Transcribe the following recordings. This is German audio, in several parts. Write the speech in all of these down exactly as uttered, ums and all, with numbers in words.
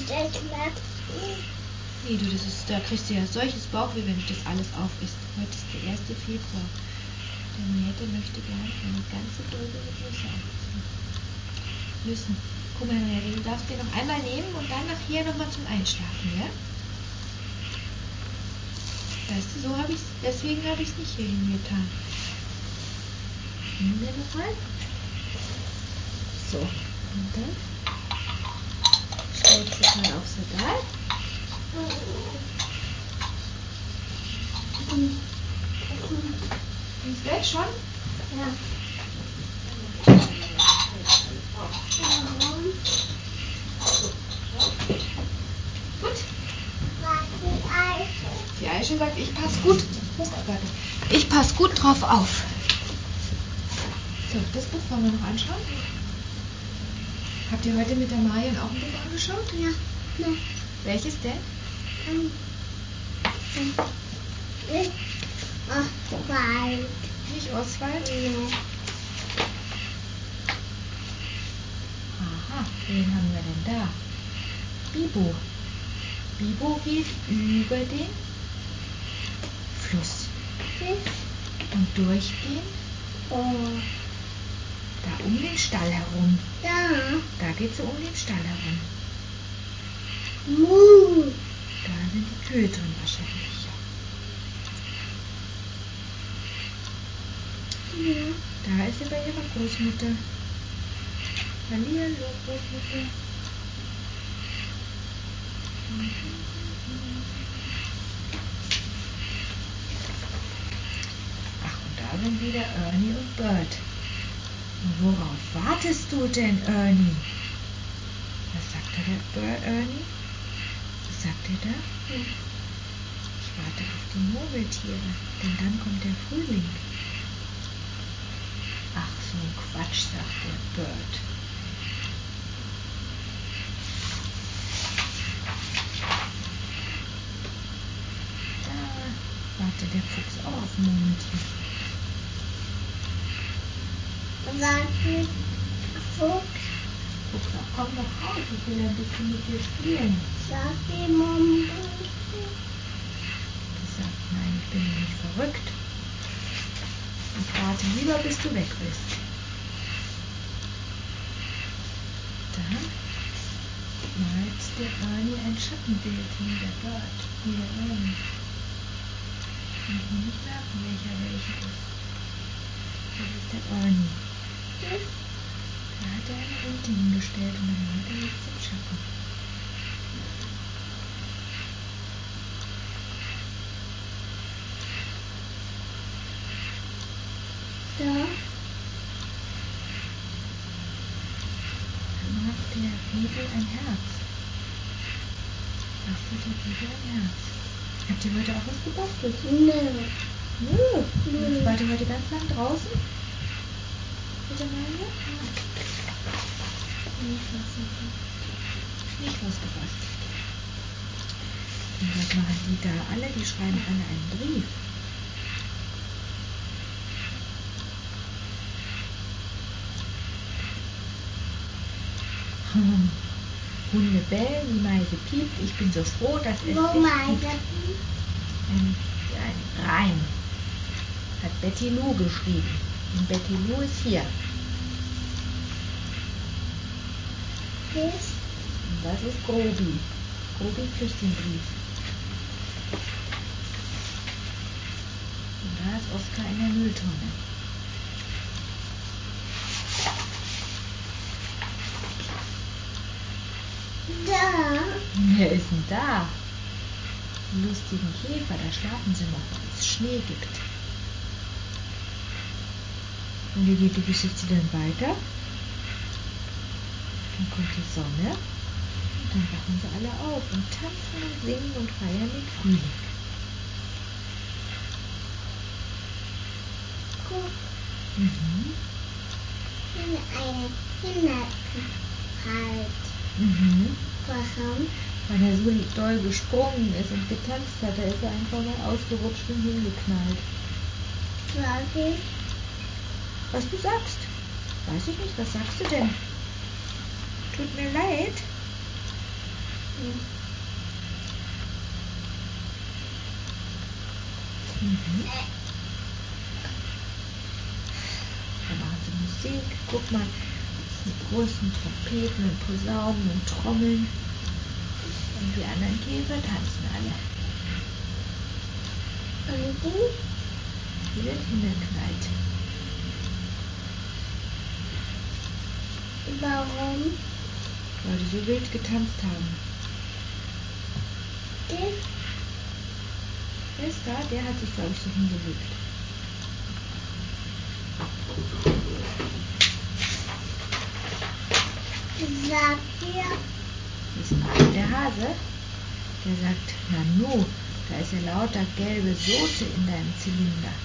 Nee, du, das ist, da kriegst du ja solches Bauchweh, wenn du das alles aufisst. Heute ist der erste Februar. Der Mette möchte gerne eine ganze Dose mit Nüsse aufessen. Nüssen. Guck mal, Mette, du darfst den noch einmal nehmen und dann nachher nochmal zum Einschlafen, ja? Weißt du, so habe ich deswegen habe ich es nicht hier hingetan. Nehmen wir nochmal. So, und dann stellst du es mal aufs Regal. Ins Bett schon? Ja. Gut. Die Aische sagt, ich passe gut. Oh, warte. Ich passe gut drauf auf. So, das Buch wollen wir noch anschauen. Habt ihr heute mit der Marion auch ein Buch angeschaut? Ja. Ne. Welches denn? Um. Oswald. Nicht Oswald? Nee. Aha, wen haben wir denn da? Bibo. Bibo geht über den Fluss. Und durch den, Oh. da um den Stall herum. Da. Da geht sie um den Stall herum. Mu. Da sind die Kühe drin wahrscheinlich. Ja. Da ist sie bei ihrer Großmutter. Hallihallo, Großmutter. Ach, und da sind wieder Ernie und Bert. Worauf wartest du denn, Ernie? Was sagt der Bert, Ernie? Was sagt er da? Hm. Ich warte auf die Murmeltiere, denn dann kommt der Frühling. Ach, so ein Quatsch, sagt der Bert. Da wartet der Fuchs auch auf ein Murmeltier. Warte. Fuchs. Fuchs, ach, komm doch raus, ich will ein bisschen mit dir spielen. Sag die Mama. Die sagt, nein, ich bin doch nicht verrückt. Ich warte lieber, bis du weg bist. Da malt der Ernie ein Schattenbild hinter der Bert, wie der Ernie. Kann ich mir nicht merken, welcher welcher ist. Das ist der Ernie. Da hat er eine Rute hingestellt und dann malt er jetzt den Schatten. Da. Dann macht der Bibel ein Herz. Bastelt der Bibel ein Herz. Habt ihr heute auch was gebastelt? Nö. Nö. Nö. Wart ihr heute ganz lang draußen? Mit der Maria? Nicht was Nicht was gebastelt. Und was machen die da alle? Die schreiben alle einen Brief. Hunde bellen, die Meise piept. Ich bin so froh, dass es Wo dich Meise gibt. Ein, ein Reim. Hat Betty Lou geschrieben. Und Betty Lou ist hier. ist? Und das ist Grobi. Grobi kriegt den Brief. Und da ist Oskar in der Mülltonne. Da. Wer ist denn da? Die lustigen Käfer, da schlafen sie noch, weil es Schnee gibt. Und wie geht die Geschichte dann weiter? Dann kommt die Sonne und dann wachen sie alle auf und tanzen und singen und feiern den Frühling. Guck. Mhm. In eine Kinderpark. Mhm. Warum? Weil er so doll gesprungen ist und getanzt hat, da ist er einfach mal ausgerutscht und hingeknallt. Sag ich. Was du sagst? Weiß ich nicht, was sagst du denn? Tut mir leid. Mhm. Da machen sie Musik. Guck mal, mit großen Trompeten und Posaunen und Trommeln. Und die anderen Käfer tanzen alle. Und die? Die den Himmel knallt. Warum? Weil die so wild getanzt haben. Die? Der ist da, der hat sich, glaube ich, so hingelegt. Sagt ihr? Das ist der Hase. Der sagt, Nanu, da ist ja lauter gelbe Soße in deinem Zylinder.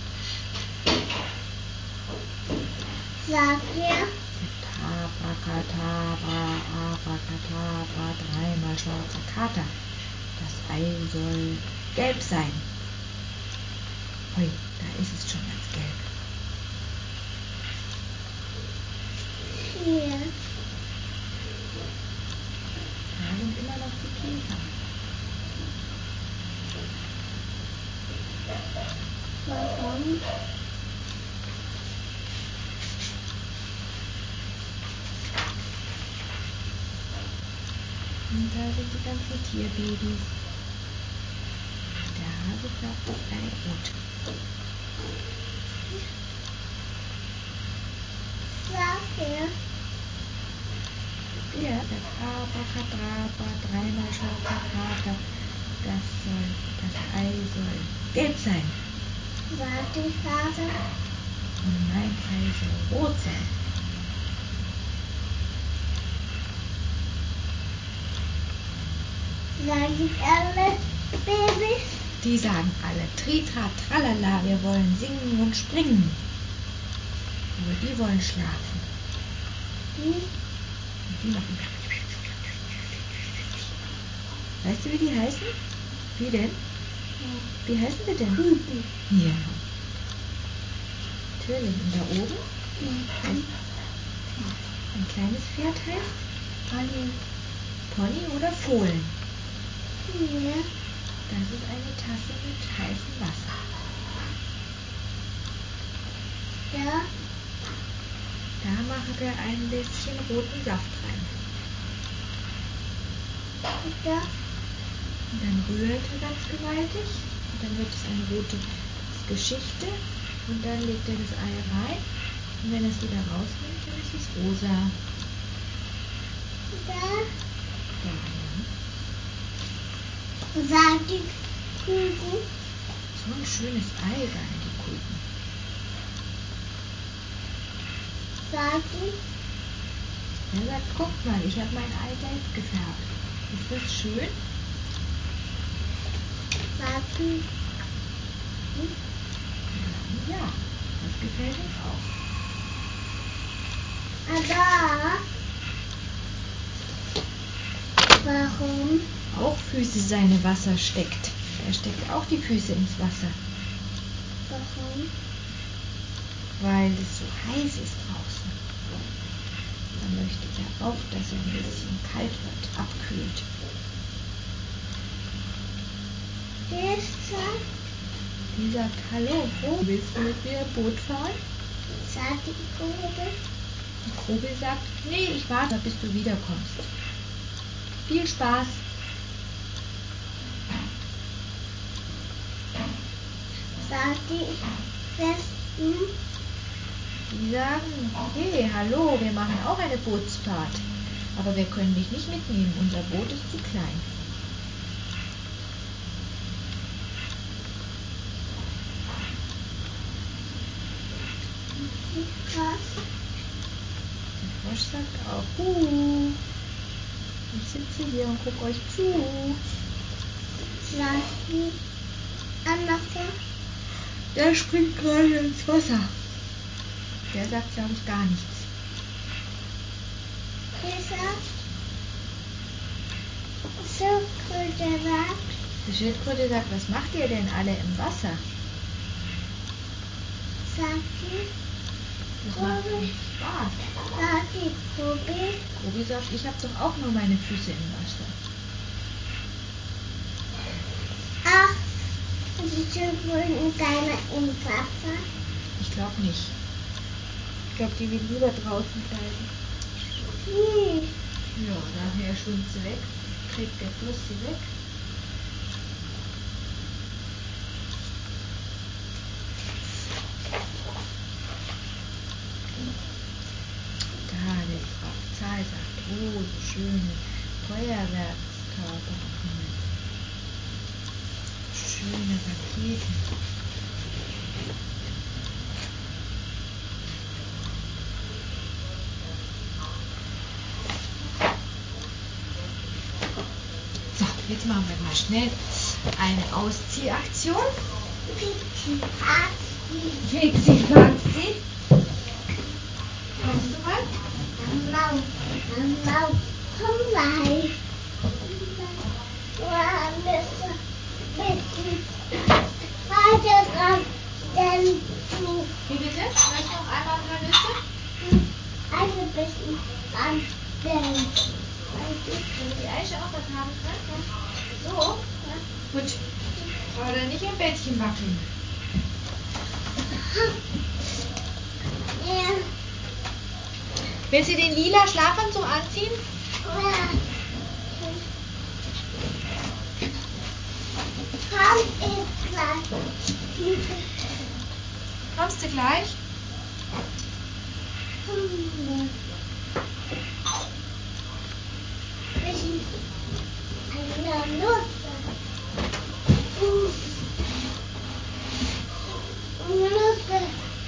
Sagt ihr? Abracadabra, abracadabra, dreimal schwarzer Kater. Das Ei soll gelb sein. Hui, da ist es schon ganz gelb. Hier. Da sind immer noch die Käfer. Warum? Und da sind die ganzen Tierbabys. Der Hase färbt das Ei rot. Sagt ihr? Der, das Abracadabra, dreimal schwarzer Kater, das soll, das Ei soll gelb sein. Sagt die Hase? Und mein Ei soll rot sein. Sagen alle Babys? Die sagen alle Tritra, Tralala, wir wollen singen und springen. Aber die wollen schlafen. Die? Und die machen. Weißt du, wie die heißen? Wie denn? Wie heißen die denn? Hupen. Ja. Natürlich. Und da oben? Mhm. Ein kleines Pferd heißt? Pony. Pony oder Fohlen. Hier. Das ist eine Tasse mit heißem Wasser. Ja. Da macht er ein bisschen roten Saft rein. Ja. Und dann rührt er ganz gewaltig. Und dann wird es eine rote Geschichte. Und dann legt er das Ei rein. Und wenn er es wieder rausnimmt, dann ist es rosa. Da. Da, ja. Sagt die Kuchen? So ein schönes Ei, sagen die Kuchen. Sagt die? Er sagt, guck mal, ich habe mein Ei gelb gefärbt. Ist das schön? Sagt die? Ja, das gefällt uns auch. Aber warum? Auch Füße seine Wasser steckt. Er steckt auch die Füße ins Wasser, Warum? weil es so heiß ist draußen. Dann möchte er auch, dass er ein bisschen kalt wird, abkühlt. Wer sagt? Die sagt, hallo, Vogel, willst du mit mir Boot fahren? Sagt die Vogel? Und Vogel sagt, nee, ich warte, bis du wiederkommst. Viel Spaß. Sagt die Westen? Die sagen, hey, hallo, wir machen auch eine Bootsfahrt. Aber wir können dich nicht mitnehmen, unser Boot ist zu klein. Was? Der Frosch sagt auch, huh, ich sitze hier und gucke euch zu. Sagt die andere? Der springt gerade ins Wasser. Der sagt, glaube ich, gar nichts. Wer sagt? Schildkröte sagt? Die Schildkröte sagt, was macht ihr denn alle im Wasser? Sagt die? Das macht uns Spaß. Sagt die Vogel? Obi sagt, ich habe doch auch nur meine Füße im Wasser. Ach, die Schildkröten deiner im Wasser? Ich glaube nicht. Ich glaube, die will lieber draußen bleiben. Hm. Ja, nachher schwimmt sie weg. Kriegt der Fluss sie weg. Da, der Frau Zahl sagt, oh, so schöne Feuerwerkskörper am Himmel. Schöne Raketen. So, jetzt machen wir mal schnell eine Ausziehaktion. Fixi, Faxi. Kommst du mal? Mau, mau, komm gleich. Wir müssen weiter dran, denn du Wie bitte? Möchtest du noch einmal ein paar Nüsse? ein bisschen dran, denn Wenn die Eiche auch was haben kann? So? Gut. Aber dann nicht im Bettchen wackeln. er Willst du den lila Schlafanzug anziehen? Komm ich gleich. Kommst du gleich? Hm. Bisschen eine Nuss. Nuss.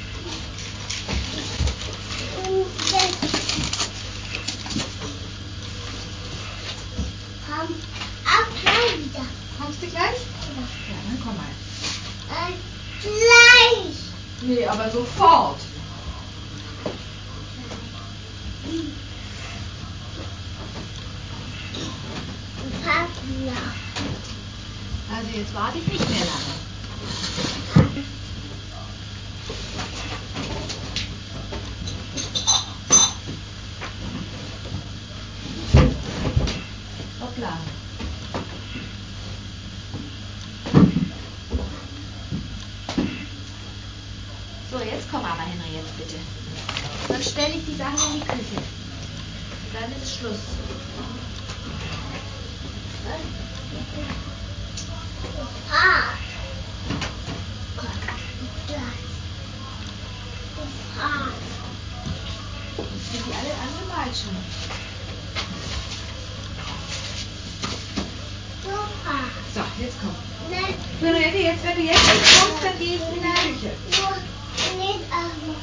Komm, auch gleich wieder. Kommst du gleich? Ja, dann komm mal. Äh, gleich. Nee, aber sofort. Papa. Also jetzt warte ich nicht mehr lange. Hoppla. So, jetzt komm aber, Henriette, bitte. Dann stelle ich die Sachen in die Küche. Und dann ist Schluss. Ah. Ah. Sind die alle angemalt schon? Super. So, jetzt komm. Nein. Henriette, jetzt, wenn du jetzt nicht kommst, dann gehe ich in die Küche. Nur nicht auch.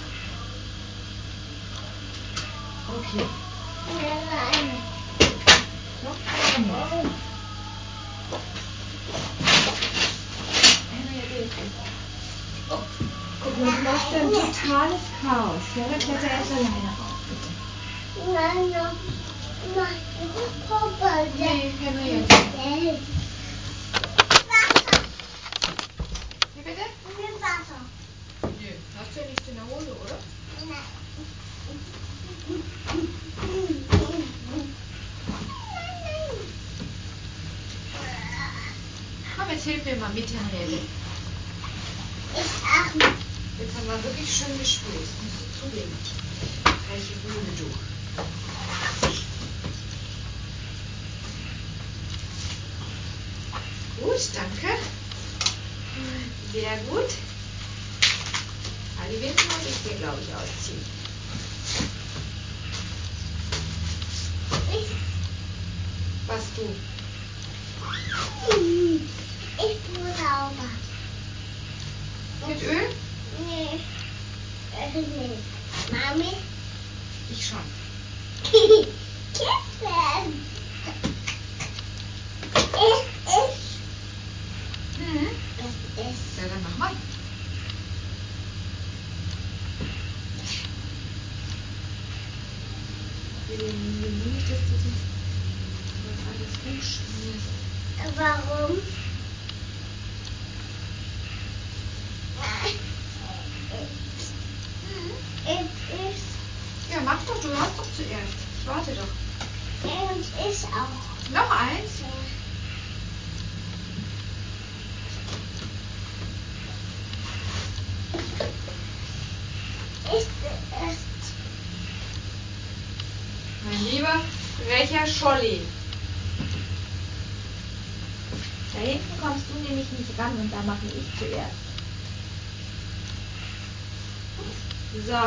Okay. Nein. So, komm jetzt. Henriette, jetzt. Oh, guck mal, du machst ein totales Chaos. Ja, dann kletter erst alleine auf, bitte. Nein, noch. Nein. Papa. Nee, Henriette. Wasser. Wie bitte? Mit Wasser. Nö, hast du ja nichts in der Hose, oder? Komm, jetzt hilf mir mal mit, Henriette. Ich auch. Jetzt haben wir wirklich schön gespielt, das musst du zugeben. Welche Bühne du. Gut, danke. Sehr gut. Die Windeln muss ich dir, glaube ich, ausziehen. Ich. Was du? Ich bin sauber. Mit Öl? Nee. Äh, nee. Mami? Ich schon. Kissen. Ich, ich. Mhm. Das ist. Ja, dann mach mal. Ich will nicht, dass du das alles umschmierst. Warum? Ich, ich. Ja, mach doch, du hast doch zuerst. Ich warte doch. Und ich auch. Noch eins? Scholli. Da hinten kommst du nämlich nicht ran und da mache ich zuerst. So.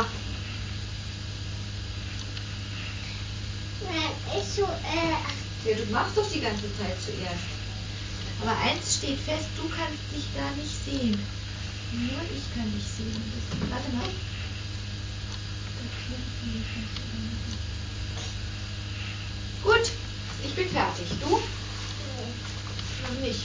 Nein, ich zuerst. Ja, du machst doch die ganze Zeit zuerst. Aber eins steht fest, du kannst dich da nicht sehen. Nur ich kann dich sehen. Das, warte mal. Gut, ich bin fertig. Du? Noch nicht.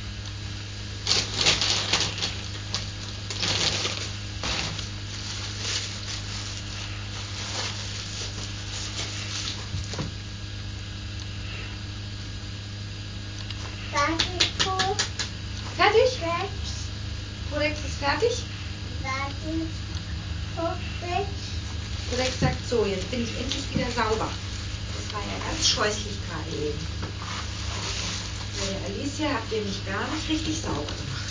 Fertig, gut. Fertig? Sechs. Codex ist fertig? Fertig, gut, sechs. Codex sagt so, jetzt bin ich endlich wieder sauber. Das war ja ganz scheußlich gerade eben. Bei der Alicia habt ihr mich gar nicht richtig sauber gemacht.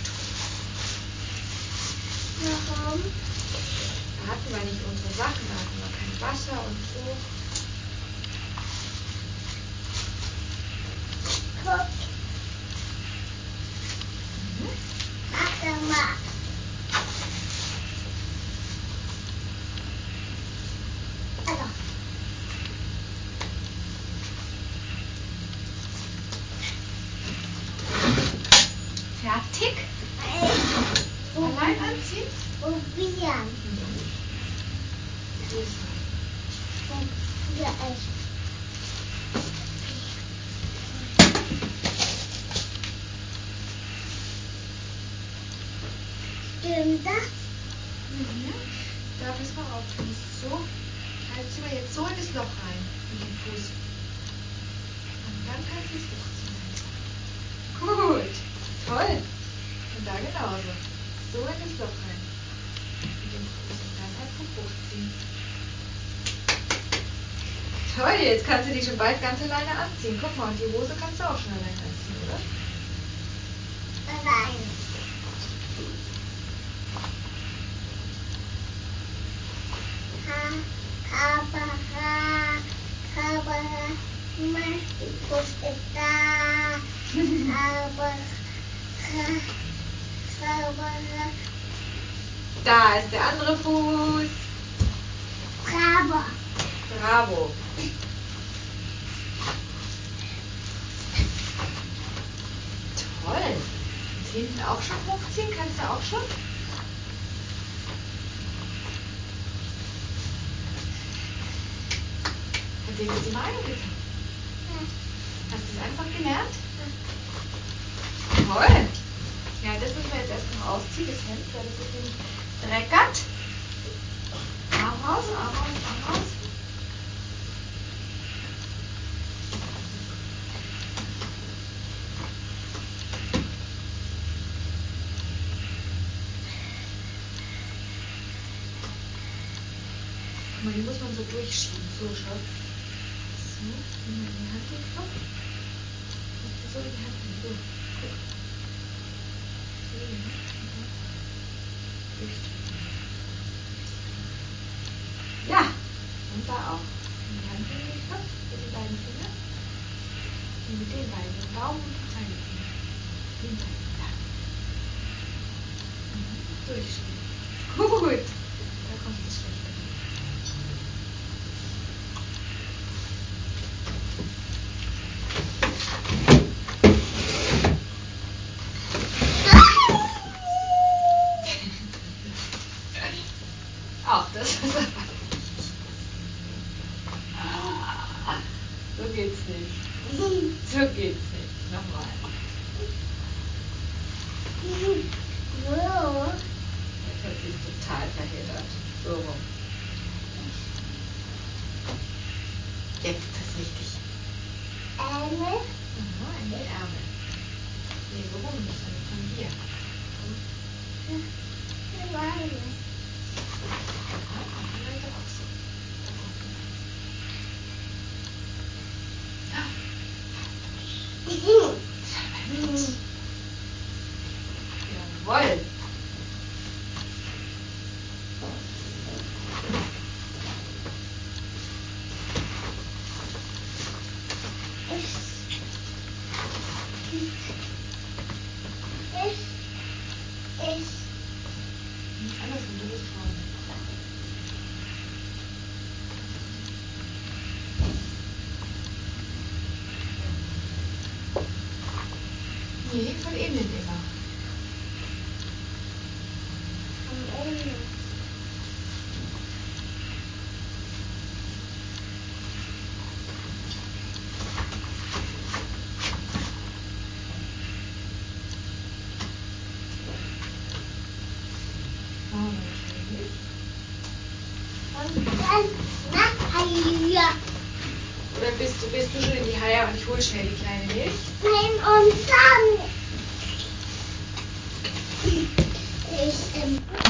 Warum? Da hatten wir nicht unsere Sachen, da hatten wir kein Wasser und so. Guck. Warte mal. Also. Fertig? Äh, Allein anziehen? Probieren. Hier ist Probier es. Stimmt das? Mhm. Da müssen wir aufpassen. So, haltst du mal jetzt so in das Loch rein, mit dem Fuß. Und dann kannst du es hochziehen. Gut, toll. Und da genauso. So in das Loch rein. Mit dem Fuß und dann einfach hochziehen. Toll, jetzt kannst du die schon bald ganz alleine anziehen. Guck mal, und die Hose kannst du auch schon alleine anziehen, oder? Nein. Kamera, Kamera, Mexiko ist da. Kamera, Kamera, Da ist der andere Fuß. Bravo. Bravo. Toll. Und hinten auch schon hochziehen? Kannst du auch schon? Hat dir das immer angetan? Hast du es einfach gelernt? Toll. Ja, das müssen wir jetzt erst noch ausziehen, das Hemd, weil das ist nämlich dreckert. Arm raus, Arm raus, Arm raus. Guck mal, die muss man so durchschieben. So, schau. So, nimm mal die Hand den Kopf. Musst du so in die Hand nehmen. So, guck. So, ja. Mhm. Durchschieben. Ja, und da auch. In die Hand nehmen den Kopf mit den beiden Fingern. Und mit den beiden, den Daumen und den Zeigefinger. Den beiden, da. Mhm. Durchschieben. Gut. Da kommt es schlechter. Ach, das ist aber ah, so geht's nicht. So geht's nicht. Nochmal. Wo? Jetzt hat sie es total verheddert. So rum. Jetzt ist das richtig. Ärmel? Aha, in die Ärmel. Nee, so rum nicht, sondern von hier. Warme. Aha, auf die Seite auch so. Jawohl. Ich, ich, Nicht andersrum, du musst schauen. Nee, von innen immer. am Ende. Oh, natürlich. Und dann nach hier. Oder bist du, bist du schon in die Haie und ich hole schnell die kleine Milch? Nein,